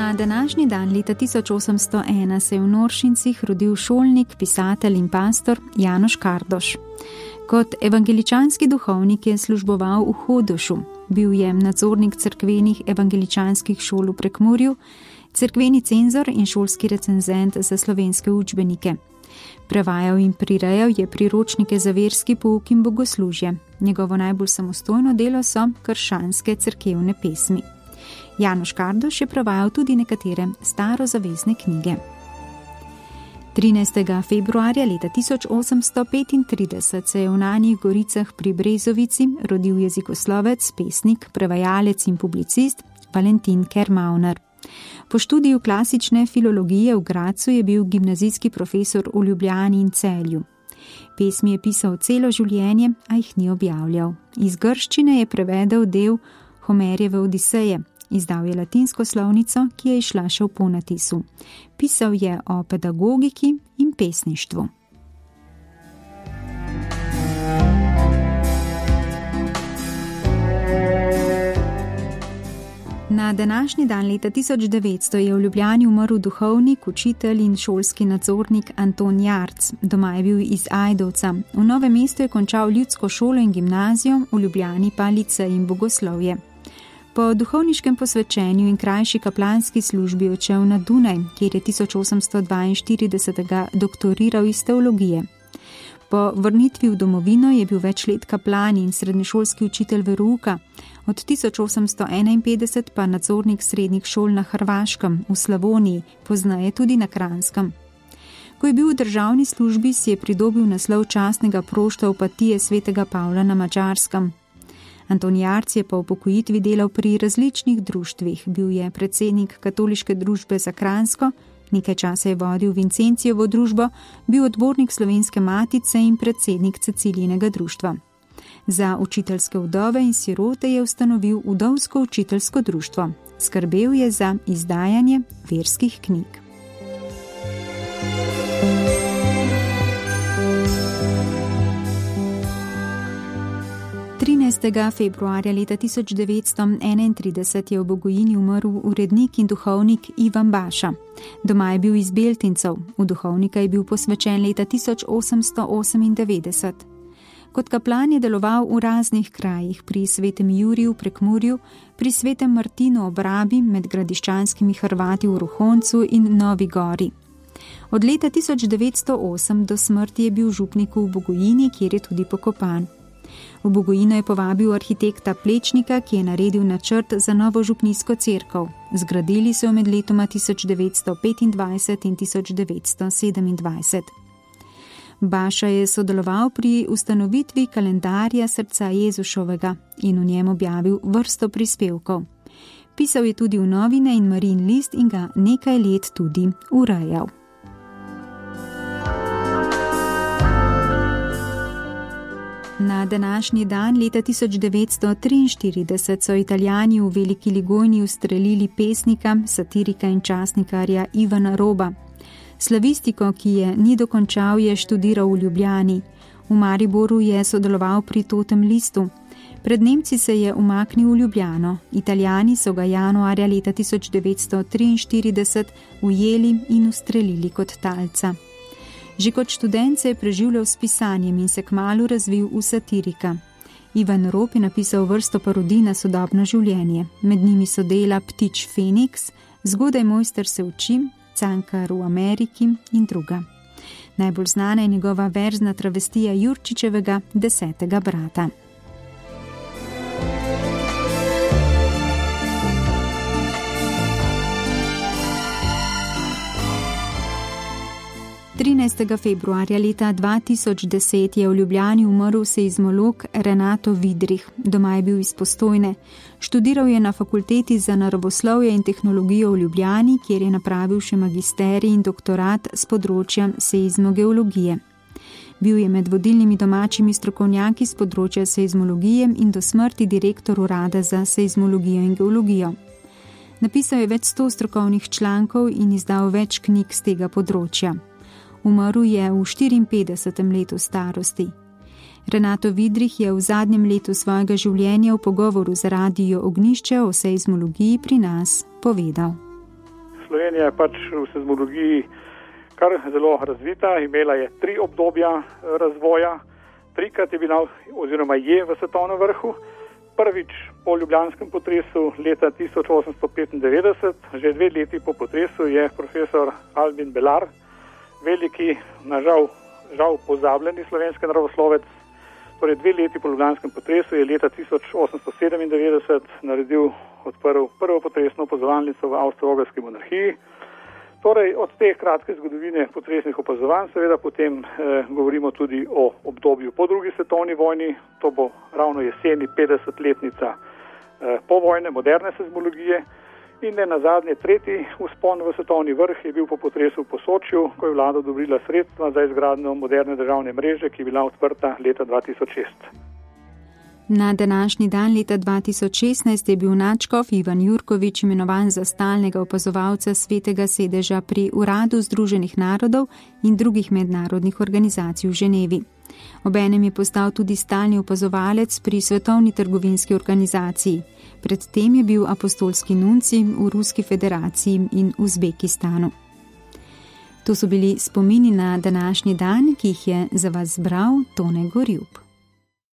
Na današnji dan leta 1801 se je v Noršincih rodil šolnik, pisatelj in pastor Janoš Kardoš. Kot evangeličanski duhovnik je služboval v Hodošu. Bil je nadzornik cerkvenih evangeličanskih šol v Prekmurju, cerkveni cenzor in šolski recenzent za slovenske učbenike. Prevajal in prirejal je priročnike za verski pouk in bogoslužje. Njegovo najbolj samostojno delo so krščanske cerkevne pesmi. Janoš Kardoš je prevajal tudi nekatere starozavezne knjige. 13. februarja leta 1835 se je v Nanjih Goricah pri Brezovici rodil jezikoslovec, pesnik, prevajalec in publicist Valentin Kermauner. Po študiju klasične filologije v Gradcu je bil gimnazijski profesor v Ljubljani in Celju. Pesmi je pisal celo življenje, a jih ni objavljal. Iz grščine je prevedel del Homerjeve Odiseje. Izdal je latinsko slovnico, ki je izšla še v ponatisu. Pisal je o pedagogiki in pesništvu. Na današnji dan leta 1900 je v Ljubljani umrl duhovnik, učitelj in šolski nadzornik Anton Jarc. Doma je bil iz Ajdovca. V Novem mestu je končal ljudsko šolo in gimnazijo, v Ljubljani pa licej in bogoslovje. Po duhovniškem posvečenju in krajši kaplanski službi odšel na Dunaj, kjer je 1842 doktoriral iz teologije. Po vrnitvi v domovino je bil več let kaplan in srednješolski učitelj verouka, od 1851 pa nadzornik srednjih šol na Hrvaškem, v Slavoniji, pozneje tudi na Kranjskem. Ko je bil v državni službi, si je pridobil naslov častnega prošta opatije svetega Pavla na Madžarskem. Anton Jarc je po upokojitvi delal pri različnih društvih. Bil je predsednik Katoliške družbe za Kranjsko, nekaj časa je vodil Vincentijevo družbo, bil odbornik Slovenske matice in predsednik Cecilijinega društva. Za učiteljske vdove in sirote je ustanovil Vdovsko učiteljsko društvo. Skrbel je za izdajanje verskih knjig. 13. februarja leta 1931 je v Bogojini umrl urednik in duhovnik Ivan Baša. Doma je bil iz Beltincev, v duhovnika je bil posvečen leta 1898. Kot kaplan je deloval v raznih krajih, pri Svetem Juriju v Prekmurju, pri Svetem Martinu ob Rabi, med gradiščanskimi Hrvati v Ruhoncu in Novi Gori. Od leta 1908 do smrti je bil župnik v Bogojini, kjer je tudi pokopan. V Bogojino je povabil arhitekta Plečnika, ki je naredil načrt za novo župnijsko cerkev. Zgradili so jo med letoma 1925 in 1927. Baša je sodeloval pri ustanovitvi kalendarja srca Jezušovega in v njem objavil vrsto prispevkov. Pisal je tudi v novine in Marijin list in ga nekaj let tudi urejal. Na današnji dan leta 1943 so Italijani v Veliki Ligojni ustrelili pesnika, satirika in časnikarja Ivana Roba. Slavistiko, ki je ni dokončal, je študiral v Ljubljani. V Mariboru je sodeloval pri Totem listu. Pred Nemci se je umaknil v Ljubljano. Italijani so ga januarja leta 1943 ujeli in ustrelili kot talca. Že kot študent se je preživljal s pisanjem in se kmalu razvil v satirika. Ivan Rob je napisal vrsto parodij na sodobno življenje. Med njimi so dela Ptič Feniks, Zgodaj mojster se uči, Cankar v Ameriki in druga. Najbolj znana je njegova verzna travestija Jurčičevega 10. brata. Februarja leta 2010 je v Ljubljani umrl seizmolog Renato Vidrih. Doma je bil iz Postojne. Študiral je na fakulteti za naravoslovje in tehnologijo v Ljubljani, kjer je napravil še magisterij in doktorat s področja seizmogeologije. Bil je med vodilnimi domačimi strokovnjaki s področja seizmologije in do smrti direktor urada za seizmologijo in geologijo. Napisal je več 100 strokovnih člankov in izdal več knjig z tega področja. Umrl je v 54. letu starosti. Renato Vidrih je v zadnjem letu svojega življenja v pogovoru z Radio Ognjišče o seizmologiji pri nas povedal. Slovenija je pač v seizmologiji kar zelo razvita, imela je 3 obdobja razvoja, 3krat je bila oziroma je v svetovnem vrhu. Prvič po ljubljanskem potresu leta 1895, že 2 leti po potresu, je profesor Albin Belar, veliki, žal pozabljeni slovenski naravoslovec, torej 2 leti po ljubljanskem potresu je leta 1897 odprl prvo potresno opazovalnico v Avstro-Ogrski monarhiji. Torej, od te kratke zgodovine potresnih opazovanj seveda potem govorimo tudi o obdobju po drugi svetovni vojni. To bo ravno jeseni 50-letnica povojne moderne seizmologije. In ne nazadnje, 3. vzpon v svetovni vrh je bil po potresu v Posočju, ko je vlada odobrila sredstva za izgradnjo moderne državne mreže, ki je bila odprta leta 2006. Na današnji dan leta 2016 je bil nadškof Ivan Jurkovič imenovan za stalnega opazovalca Svetega sedeža pri Uradu Združenih narodov in drugih mednarodnih organizacij v Ženevi. Obenem je postal tudi stalni opazovalec pri Svetovni trgovinski organizaciji. Predtem je bil apostolski nuncij v Ruski federaciji in Uzbekistanu. To so bili spomini na današnji dan, ki jih je za vas zbral Tone Gorjup.